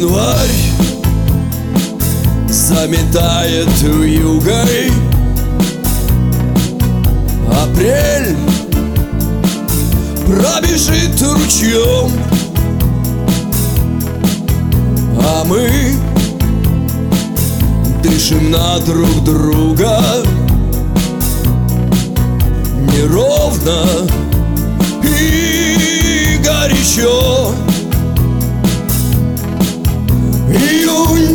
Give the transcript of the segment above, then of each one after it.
Январь заметает вьюгой, апрель пробежит ручьем, а мы дышим на друг друга неровно и горячо. Июнь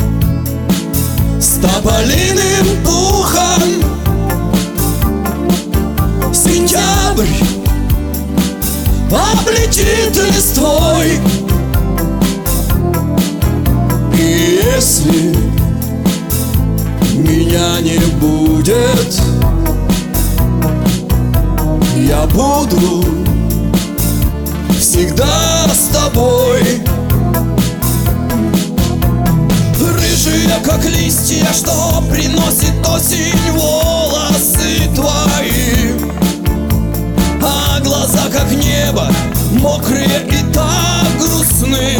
с тополиным пухом, сентябрь облетит листвой. И если меня не будет, я буду всегда с тобой. Рыжие, как листья, что приносит осень, волосы твои, а глаза, как небо, мокрые и так грустны.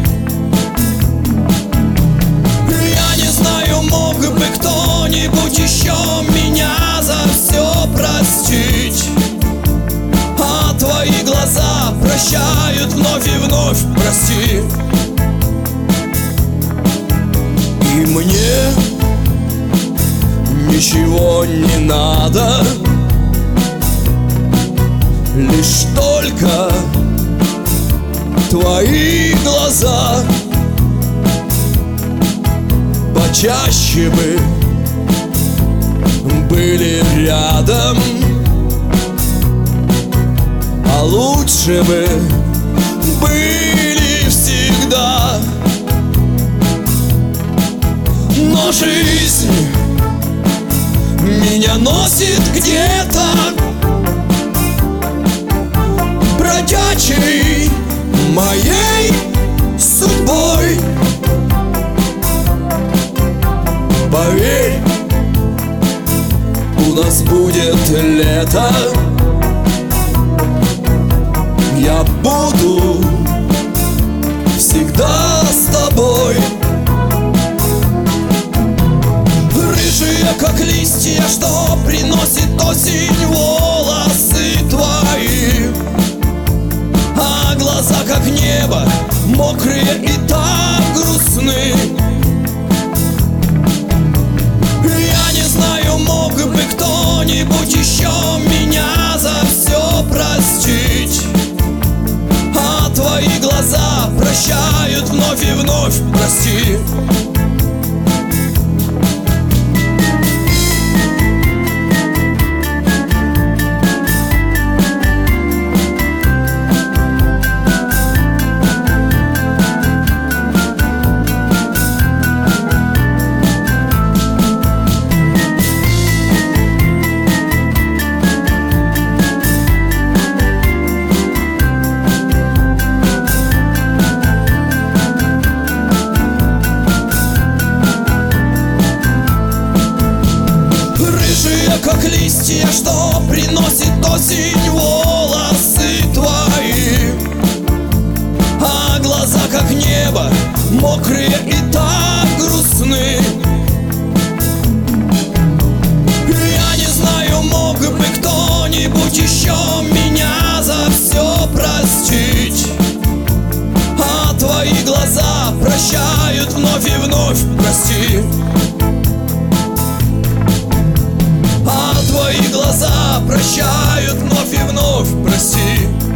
Я не знаю, мог бы кто-нибудь еще меня за все простить, а твои глаза прощают вновь и вновь, прости. И мне ничего не надо, лишь только твои глаза. Почаще бы были рядом, а лучше бы были всегда. Но жизнь меня носит где-то бродячей моей судьбой. Поверь, у нас будет лето, я буду всегда с тобой. Рыжие, как листья, что приносит осень, волосы твои, а глаза, как небо, мокрые и так грустны. Я не знаю, мог бы кто-нибудь еще меня за все простить, а твои глаза прощают вновь и вновь, прости. Как листья, что приносит осень, волосы твои, а глаза, как небо, мокрые и так грустны. Я не знаю, мог бы кто-нибудь еще меня за все простить, а твои глаза прощают вновь и вновь, прости. А твои глаза прощают вновь и вновь, прости.